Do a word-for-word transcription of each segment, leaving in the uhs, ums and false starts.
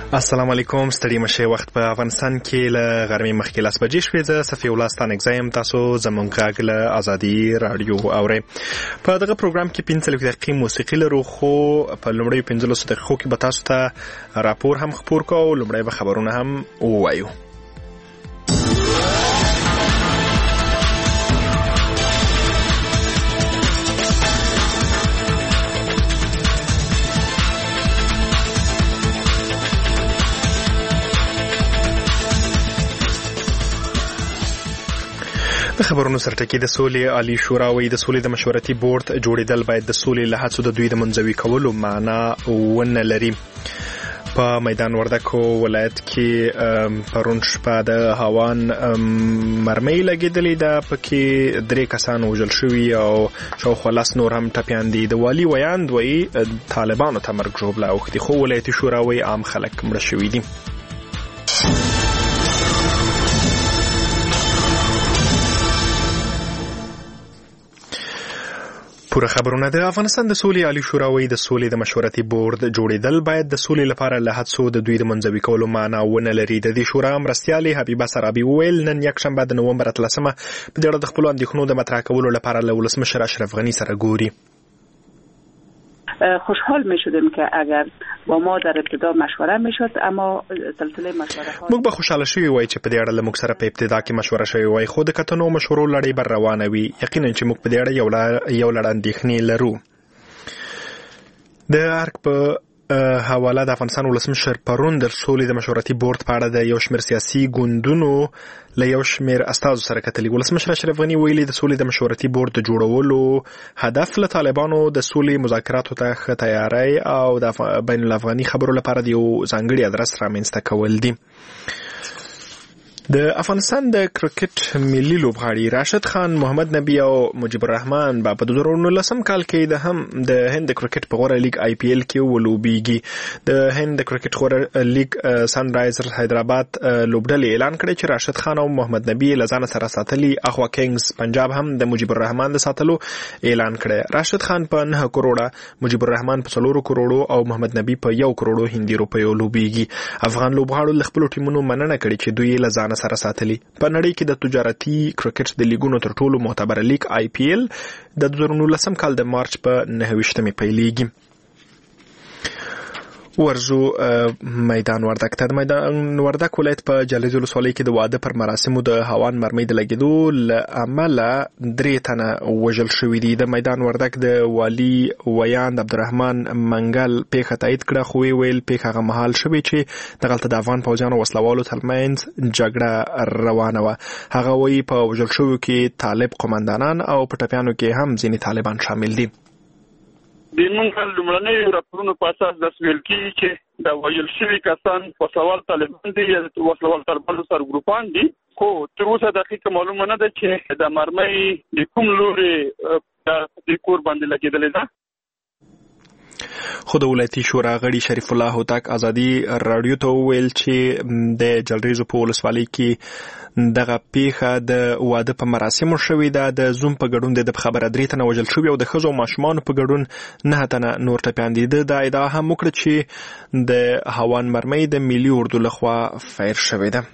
السلام علیکم. ستړي مشه وخت په افغانستان کې له غرمې مخکې لاس بجې شوې. زه صفي الله ستانکزایم. تاسو زمونږ غږ له ازادي رادیو اورئ. په دغه پروګرام کې پنځه دقیقې موسیقي لرو، خو په لومړیو پنځلسو دقیقو کې به تاسو ته راپور هم خپور کوو، لومړی به خبرونه هم ووایو. خبرونو سرټکی د سولې عالی شورا وی د سولې د مشورتي بورډ جوړیدل باید د سولې له هڅو د دوی د منځوي کولو معنا ونه لري. په میدان وردګ ولایت کې پرون شپه د هاوان مرمۍ لګېدلې ده، پکې درې کسان وژل شوي او شاوخوا لس نور هم ټپیان دي. د والي ویاند وی طالبانو ته مرګ ژوبله اوښتي، خو ولایتي شورا وی عام خلک مړه شوي دي. پوره خبرونه. د افغانستان د سولې عالی شورا وی د سولې د مشورتي بورډ جوړیدل باید د سولې لپاره له هڅو د دوی د منځوي کولو معنا ونه لري. د دې شورا مرستیالې حبیبه سرابي وویل نن یکشنبه د نومبر اتلسمه په دې اړه د خپلو اندېښنو د مطرح کولو لپاره له ولسمشر اشرف غني سره ګوري. خوشحال می شدیم که اگر با ما در ابتدا مشوره می شد، اما سلسله مشوره ها موږ به خوشاله شوي وای چې په دې اړه له موږ سره په ابتدا کې مشوره شوې وای، خو د کتنو مشورو لړۍ بر روانه وي. یقینا چې موږ په دې اړه یو یو لړ اندېښنې لرو. د ارګ په حواله د افغانستان ولسمشر پرون د سولې د مشورتي بورډ په اړه د یو شمېر سیاسي ګوندونو له یو شمېر استازو سره کتلي. ولسمشر اشرف غني ویلي د سولې د مشورتي بورډ د جوړولو هدف له طالبانو د سولې مذاکراتو ته ښه تیاری او د بین الافغاني خبرو لپاره د یو ځانګړي ادرس رامنځته کول دي. د افغانستان د کرکټ ملي لوبغاړي راشد خان، محمد نبی او مجيب الرحمن په دوه زره نولسم کال کې د هم د هند کرکټ په غوره لیګ آی پی ایل کې ولوبېږي. د هند کرکټ غوره لیګ سن رایزرز حیدرآباد لوبډلې اعلان کړی چې راشد خان او محمد نبی له ځان سره ساتلي. اخوا کینګز پنجاب هم د مجيب الرحمن د ساتلو اعلان کړی. راشد خان په نه کروڑه، مجيب الرحمن په څلور کروڑو او محمد نبی په یو کروڑو هندي روپیو لوبېږي. افغان لوبغاړو له خپل ټیمونو مننه کړې چې دوی له ځان سره ساتلي. په نړۍ کې د تجارتي کرکټ د لیګونو تر ټولو معتبر لیګ آی پی ایل د دوه زره نولسم کال د مارچ په نهه ویشتمې پیلېږي. ورزو میدان وردګ ته. د میدان وردګ ولایت په جلریز ولسوالۍ کې د واده پر مراسمو د هاوان مرمۍ د لګېدو له امله درې تنه وژل شوي دي. د میدان وردګ د والي ویاند عبدالرحمن منګل پیښه تایید کړه، خو ویل پیښه هغه مهال شوې چې دغلته د افغان پوځیانو وسلوالو ترمنځ جګړه روانه وه. هغه وایي په وژل شویو کې طالب قومندانان او په ټپیانو کې هم ځینې طالبان شامل دي. د موږ لومړنۍ راپورونو په اساس د سویل کې چې د وژل شوي کسان وسلوال طالبان دي یا وسلوال طالبانو سره ګروپان دي، خو تر اوسه دقیقه معلومه نه ده چې د مرمۍ د کوم لوري د کور باندې لګېدلې ده. خو د ولایتي شورا غړي شریف الله هوتک ازادي رادیو ته وویل چې د جلریزو په ولسوالۍ کې دغه پیښه د واده په مراسمو شوې ده. د زوم په ګډون د خبره درې تنه وژل شوي او د ښځو او ماشومانو په ګډون نه تنه نور ټپیان دي. د ادعا هم وکړه چې د هاوان مرمۍ د ملي اردو لخوا فیر شوې ده.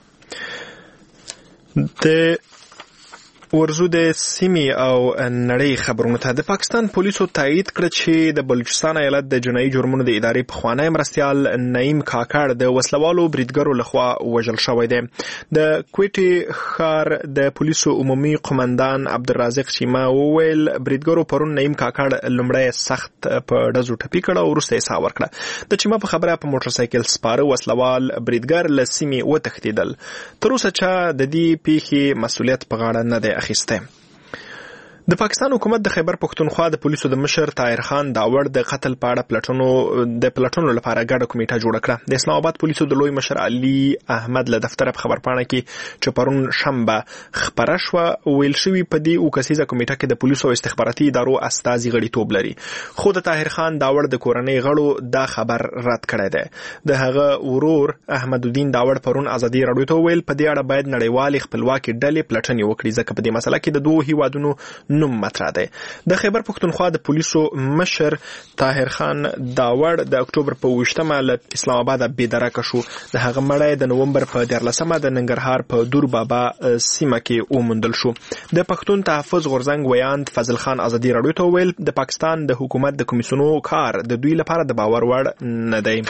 د ورزو د سیمې او نړۍ خبرونو ته. د پاکستان پولیسو تایید کړ چې د بلوچستان ایالت د جنایي جرمونو د ادارې پخوانی مرستیال نعیم کاکړ د وسلوالو بریدګرو لخوا وژل شوی دی. د کوټې ښار د پولیسو عمومي قومندان عبدالرازق چیمه وویل بریدګرو پرون نعیم کاکړ لومړی سخت په ډزو ټپي کړ او وروسته یې ساه ورکړه. د چیمه په خبره په موټر سایکل سپاره وسلوال بریدګر له سیمې وتښتېدل. تر اوسه چا د دې پیښې مسؤلیت په غاړه نه دی اخیسته. د پاکستان حکومت د خیبر پښتونخوا د پولیسو د مشر طاهر خان داوړ د قتل په اړه پلټنو د پلټنو لپاره ګډه کمیټه جوړه کړه. د اسلام آباد پولیسو د لوی مشر علي احمد له دفتر په خبرپاڼه کې چې پرون شنبه خبره شوه ویل شوي په دې اوه کسیزه کمیټه کې د پولیسو او استخباراتي ادارو استازي غړیتوب لري، خو د طاهر خان داوړ د کورنۍ غړو دا خبر رد کړی دی. د هغه ورور احمد الدین داوړ پرون ازادي رادیو ته ویل په دې اړه باید نړیوالې خپلواکي ډلې پلټنې وکړي، ځکه په دې مسله کې د دوه هیوادونو نوم مطرح دی. د خیبر پښتونخوا د پولیسو مشر طاهر خان داوړ د اکتوبر په اوویشتمه له اسلام آباد بېدرکه شو. د هغه مړی د نومبر په دیارلسمه د ننګرهار په دور بابا سیمه کې وموندل شو. د پښتون تحفظ غورځنګ ویاند فضل خان ازادي راډیو ته وویل د پاکستان د حکومت د کمیسیونو کار د دوی لپاره د باور وړ نه دی.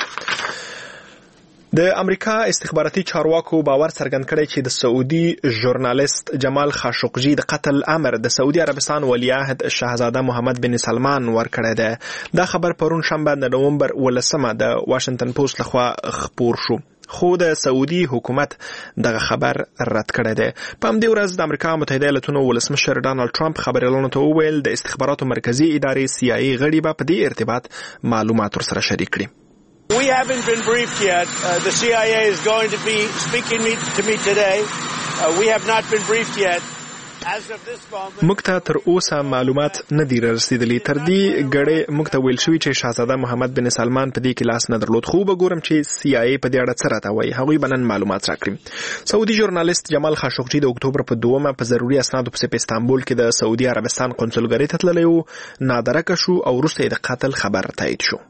د امریکا استخباراتي چارواکو باور څرګند کړی چې د سعودي ژورنالیست جمال خاشقجي د قتل امر د سعودي عربستان ولیعهد شاهزاده محمد بن سلمان ورکړی دی. دا خبر پرون شنبه د نومبر ولسمه د واشنگټن پوسټ لخوا خپور شو، خو د سعودي حکومت دغه خبر رد کړی دی. په همدې ورځ د امریکا متحده ایالاتونو ولسمشر ډانلډ ټرمپ خبريالانو ته وویل د استخباراتو مرکزی ادارې سی آی ای غړي به په دې ارتباط معلومات ورسره شریک کړي. We haven't been briefed yet. Uh, the C I A is going to be speaking me, to me today. Uh, we have not been briefed yet. As of this moment, موږ ته تر اوسه معلومات نه دي رسیدلي. تر دې غړې موږ ته ویل شوی چې شاهزاده محمد بن سلمان په دې کې لاس نه درلود، خو به ګورم چې سی آی ای په دې اړه څه راته وایي. هغوی به نن معلومات راکړي. سعودي ژورنالیست جمال خاشقجي د اکتوبر په دومه په ضروري اسنادو پسې په استانبول کې د سعودي عربستان قونسلګرۍ ته تللی و، نادرکه شو او وروسته د قتل خبر تایید شو.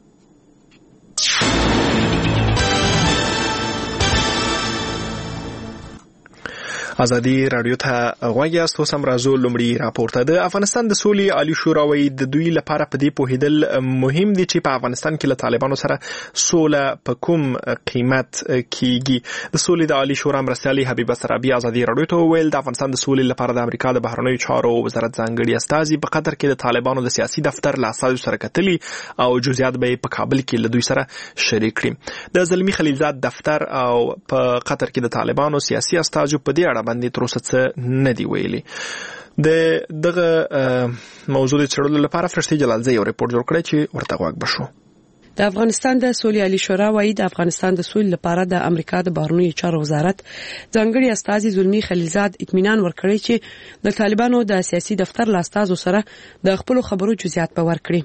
ازادي راډیو ته غوږ یاست. اوس هم راځو لومړی راپور ته. د افغانستان د سولې عالی شورا وایي د دوی لپاره په دې پوهېدل مهم دي چې په افغانستان کې له طالبانو سره سوله په کوم قیمت کیږي. د سولې د عالی شورا مرستیالي حبیبه سرابي ازادي راډیو ته وویل د افغانستان د سولې لپاره د امریکا د بهرنیو چارو وزارت ځانګړي استازي په قطر کې د طالبانو د سیاسي دفتر له استازو سره کتلي او جزئیات به په کابل کې له دوی سره شریک کړي. د زلمی خلیلزاد دفتر او په قطر کې د طالبانو سیاسي استازو په دې اړه باندې تر اوسه څه نه دی ویلي. د دغه موضوع د څېړلو لپاره فرشتي جلالزی یو ریپورت جوړ کړی چې ورته غوږ بشو. د افغانستان د سولې عالی شورا وايي د افغانستان د سولې لپاره د امریکا د بهرنیو چارو وزارت ځانګړي استازي زلمی خلیلزاد اطمینان ورکړی چې د طالبانو د سیاسي دفتر له استازو سره د خپل خبرو جزئیات به ورکړي.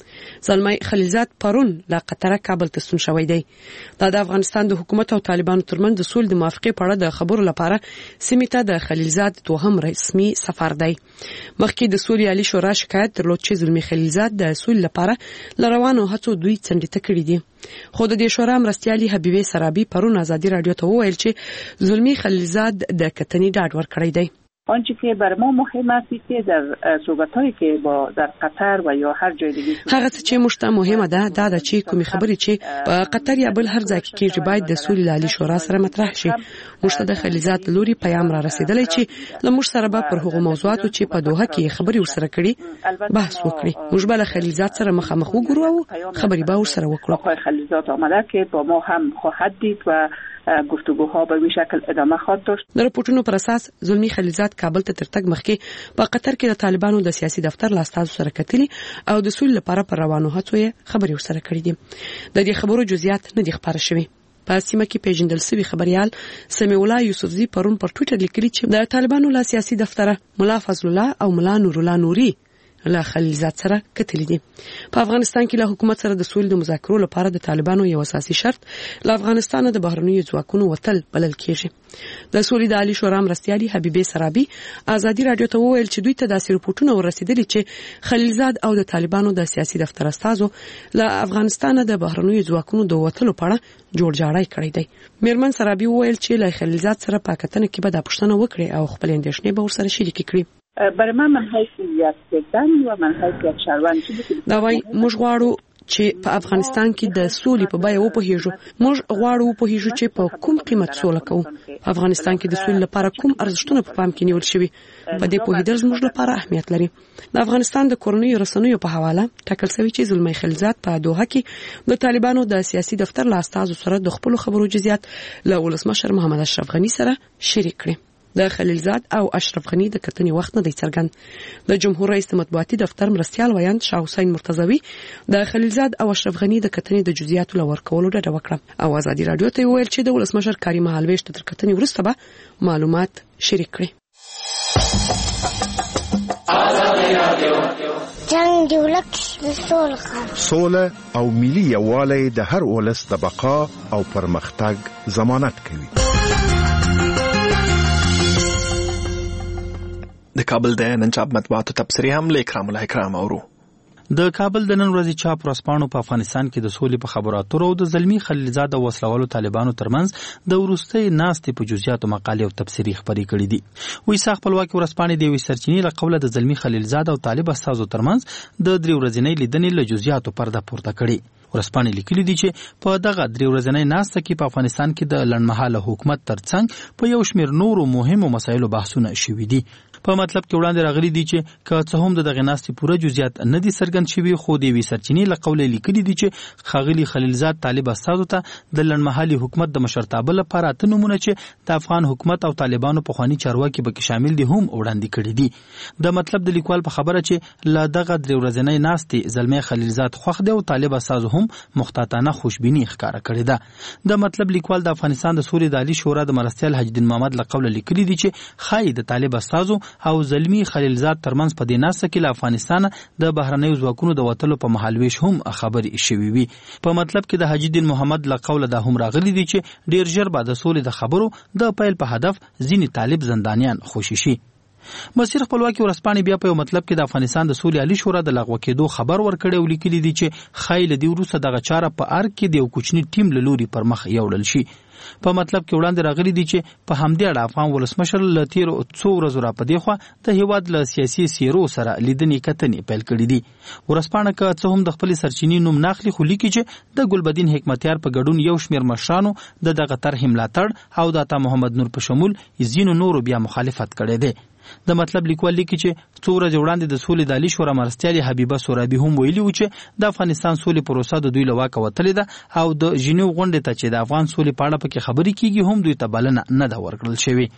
زلمی خلیلزاد پرون له قطر کابل ته ستون شوی دی. دا د افغانستان د حکومت او طالبانو ترمنځ د سولې د موافقې په اړه د خبرو لپاره سیمې ته د خلیلزاد دوهم رسمي سفر دی. مخکې د سولې عالی شورا شکایت درلود چې زلمی خلیلزاد د سولې لپاره له روانو هڅو دوی څنډې ته کړي دي. خو د دې شورا مرستیالي حبیبه سرابي پرون ازادي راډیو ته وویل چې زلمی خلیلزاد د کتنې ډاډ ورکړی دی. آنچه که بر ما مهم است که در صحبت‌هایی که با در قطر و یا هر جای دیگه هغه څه چې مشته مهمه ده دا د چې کومې خبرې چې په قطر یا بل هر ځای کې کېږي باید د سولې عالی شورا سره مطرح شي. مشته د خلیلزاد لوري پیغام را رسیدلی چې له موږ سره به پر هغو موضوعاتو چې په دوحه کې خبرې ورسره کړي بحث وکړي. موږ به له خلیلزاد سره مخامخ وګورو او خبرې به ورسره وکړو. آقای خلیلزاد آمده که با ما هم خواهد دید و گفتگوها به این شکل ادامه خواهد داشت. د راپورټونو پر اساس زلمی خلیلزاد کابل ته تر تګ مخکې په قطر کې د طالبانو د سیاسي دفتر له استازو سره کتلي او د سولې لپاره پر روانو هڅو یې خبرې ورسره کړې دي. د دې خبرو جزئیات نه دي خبره شوي. په سیمه کې پیژندل شوی خبريال سمیع الله یوسفزی پرون پر ټوئیټر لیکلی چې د طالبانو له سیاسي دفتر مولا فضل الله او مولا نور الله نوري له خلیلزاد سره کتلي دي. په افغانستان کې له حکومت سره د سولې د مذاکرو لپاره د طالبانو یو اساسي شرط له افغانستان د بهرنیو ځواکونو وتل بلل کېږي. د سولې د عالی شورا مرستیالي حبیبه سرابي ازادي راډیو ته وویل چې دوی ته داسې رپورټونه ورسېدلي چې خلیلزاد او د طالبانو د سیاسي دفتر استازو له افغانستان د بهرنیو ځواکونو د وتلو په اړه جوړجاړی کړی دی. میرمن سرابي وویل چې له خلیلزاد سره په کتنه کې به د پښتنه وکړي او خپل اندېښنې به ورسره شریک کړي. برای من من حیث یک سیدن و من حیث یک شهروند چې دا وایي موږ غواړو چې په افغانستان کې د سولې په بیه وپوهیږو. موږ غواړو وپوهیږو چې په کوم قیمت سوله کوو. په افغانستان کې د سولې لپاره کوم ارزښتونه په پام کې نیول شوي. په دې پوهیدل زموږ لپاره اهمیت لري. د افغانستان د کورنیو رسنیو په حواله ټاکل شوی چې زلمی خلیلزاد په دوحه کې د طالبانو د سیاسي دفتر له استازو سره د خپل خبرو جزئیات له ولسمشر محمد اشرف غنی سره شریک کړي. د خلیلزاد او اشرف غنی د کتنې وخت نه دی څرګند. د جمهور رئیس مطبوعاتي دفتر مرستیال ویاند شاه حسین مرتضوی د خلیلزاد او اشرف غنی د کتنې د جزئیاتو لور کولو ډډه وکړه او ازادي راډیو ته ویل چې د ولسمشر کاری مهالويش تر کتنې وروسته به معلومات شریک کړي. جنگ دولت سوله او ملي یووالی د هر ولس د بقا او پرمختګ ضمانت کوي. د کابل د نن چاپ مطبوعاتو تبصرې هم له اکرام الله اکرام اورو. د کابل د نن ورځې چاپ ورځپاڼو په افغانستان کې د سولې په خبرو اترو او د زلمی خلیلزاد او وسلوالو طالبانو ترمنځ د وروستۍ ناستې په جزئیاتو مقالې او تبصرې خپرې کړې دي. وایي ساخ خپلواکي ورځپاڼې د یوې سرچینې له قوله د زلمی خلیلزاد او طالب استازو ترمنځ د درې ورځنۍ لیدنې له جزئیاتو پرده پورته کړې. ورځپاڼې لیکلي دي چې په دغه درې ورځنۍ ناسته کې په افغانستان کې د لنډمهاله حکومت ترڅنګ په یو شمېر نورو مهمو مسایلو بحثونه شوي دي. په مطلب کې وړاندې راغلي دي چې که څه هم د دغه ناستې پوره جزئیات نه دي څرګند شوي، خو د یوې سرچینې له قوله لیکلي دي چې ښاغلي خلیلزاد طالب استازو ته د لنډمهالي حکومت د مشرتابه لپاره اته نومونه چې د افغان حکومت او طالبانو پخواني چارواکي پکې شامل دي هم وړاندې کړي دي. د مطلب د لیکوال په خبره چې له دغه درې ورځنۍ ناستې زلمی خلیلزاد خوښ دی او طالب استازو هم محتاطانه خوشبیني ښکاره کړې ده. د مطلب لیکوال د افغانستان د سولې د عالي شورا د مرستیال حج الدین محمد له قوله لیکلي دي چې ښایي د طالب استازو او زلمی خلیلزاد ترمنځ په دې ناسته کې له افغانستان د بهرنیو ځواکونو د وتلو په مهالویش هم خبرې شوې وي. په مطلب کې د حج الدین محمد له قوله دا هم راغلي دي چې ډیر ژر به د سولې د خبرو د پیل په هدف ځینې طالب زندانیان خوشي شي. مسیر خپلواکي ورځپاڼې بیا په یو مطلب کې د افغانستان د سولې عالي شورا د لغوه کېدو خبر ورکړی او لیکلي دي چې ښایي له دې وروسته دغه چاره په ارګ کې د یو کوچني ټیم له لوري پر مخ یوړل شي. په مطلب کې وړاندې راغلي دي چې په همدې اړه افغان ولسمشر له تیرو څو ورځو راپدې خوا د هیواد له سیاسي څیرو سره لیدنې کتنې پیل کړي دي. ورځپاڼه که څه هم د خپلې سرچینې نوم نه اخلي، خو لیکي چې د ګلبدین حکمتیار په ګډون یو شمېر مشرانو د دغه طرحې ملاتړ او د عطا محمد نور په شمول ځینو نورو بیا مخالفت کړی دی. د مطلب لیکوال لیکي چې څو ورځې وړاندې د سولې د عالي شورا مرستیالې حبیبه سورابي هم ویلي و چې د افغانستان سولې پروسه د دوی له واکه وتلې ده او د ژینیو غونډې ته چې د افغان سولې په اړه پکې خبرې کیږي هم دوی ته بلنه نه ده ورکړل شوې.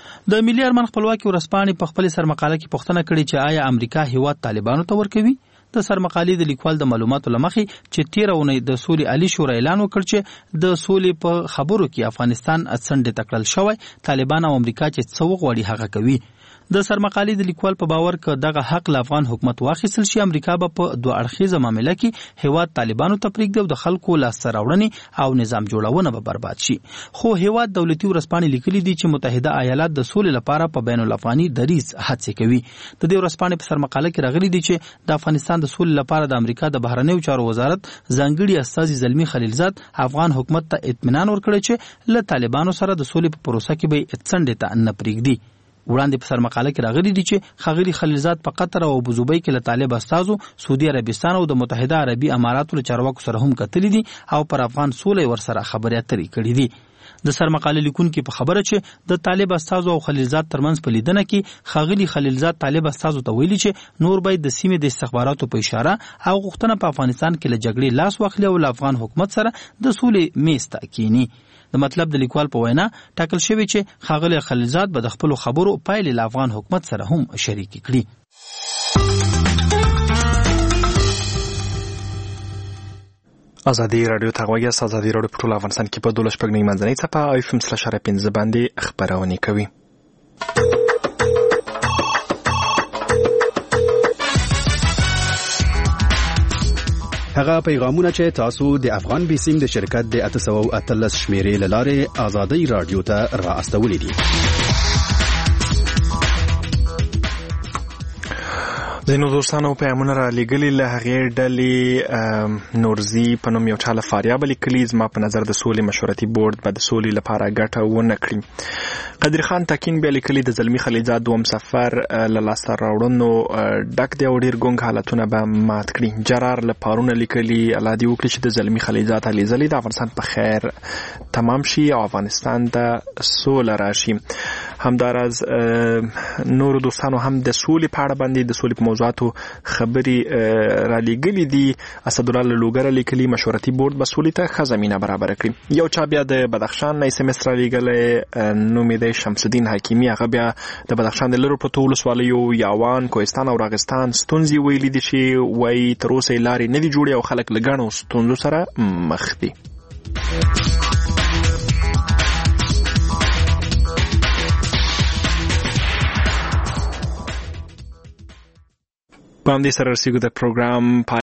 د ملي ارمان خپلواکي ورځپاڼې په خپل سرمقاله کې پوښتنه کړې چې آیا امریکا هیواد طالبانو ته ورکوي؟ د سرمقالې د لیکوال د معلوماتو لمخې چې تیره اونۍ د سولې عالي شورا اعلان وکړ چې د سولې په خبرو کې افغانستان څنډې ته کړل شوی، طالبان او امریکا چې څه وغواړي هغه کوي. د سرمقالې د لیکوال په باور که دغه حق له افغان حکومت واخیستل شي، امریکا به په دوه اړخیزه معامله کې هیواد طالبانو ته پرېږدي او د خلکو لاسته راوړنې او نظام جوړونه به برباد شي. خو هیواد دولتي ورځپاڼې لیکلي دي چې متحده ایالات د سولې لپاره په بین الافغاني دریځ هڅې کوي. د دې ورځپاڼې په سرمقاله کې راغلي دي چې د افغانستان د سولې لپاره د امریکا د بهرنیو چارو وزارت ځانګړي استازي زلمی خلیلزاد افغان حکومت ته اطمینان ورکړی چې له طالبانو سره د سولې په پروسه کې به څنډې ته نه پرېږدي. وړاندې په سرمقاله کې راغلي دي چې ښاغلي خلیلزاد په قطر او ابوظبي کې له طالب استازو سعودي عربستان او د متحده عربي اماراتو له چارواکو سره هم کتلي دي او پر افغان سولې ورسره خبرې اترې کړي دي. د سرمقاله لیکونکي په خبره چې د طالب استازو او خلیلزاد ترمنځ په لیدنه کې ښاغلي خلیلزاد طالب استازو ته ویلي چې نور باید د سیمې د استخباراتو په اشاره او غوښتنه په افغانستان کې له جګړې لاس واخلي او له افغان حکومت سره د سولې میز ته کینی. د مطلب د لیکوال په وینا ټاکل شوی چې ښاغلی خلیلزاد به د خپلو خبرو پایلې له افغان حکومت سره هم شریکې کړي. ازادي راډیو ته غوږ یاست. ازادي راډیو په ټول افغانستان کې په دولس شپږ نیم منځنۍ څپه او اف ام سل اشاریه پنځه باندې خپرونې کوي. هغه پیغامونه چې تاسو د افغان بیسیم د شرکت د اته سوه او اتلس شمیرې له لارې ازادي راډیو ته را استولي دي. ځینو دوستانو پیغامونه را لیږلي له هغې ډلې نورزي په نوم یو چا له فاریابه لیکلي زما په نظر د سولې مشورتي بورډ به د سولې لپاره ګټه ونه کړي. قدر خان تاکین بیا لیکلي د زلمی خلیلزاد دوم سفر له لاسته راوړنو ډک دی او ډېر ګونګ حالتونه به مات کړي. جرار له پارونه لیکلي الله دې وکړي چې د زلمی خلیلزاد هلې ځلې د افغانستان په خیر تمام شي او افغانستان ته سوله راشي. همداراز نورو دوستانو هم د سولې په اړه باندې د سولې په موضوعاتو خبرې را لیږلي دي. اسدالله له لوګره لیکلي مشورتي بورډ به سولې ته ښه زمینه برابره کړي. یو چا بیا د بدخشان نه ایس ام اس را لیږلی نوم یې دی شمس الدین حکیمي. هغه بیا د بدخشان د لرو پرتو ولسوالیو یاوان، کوهستان او راغستان ستونزې ویلي دي چې وایي تر اوسه یې لارې نه دي جوړې او خلک له ګڼو ستونزو سره مخ دي. په همدې سره رسیږو د پروګرام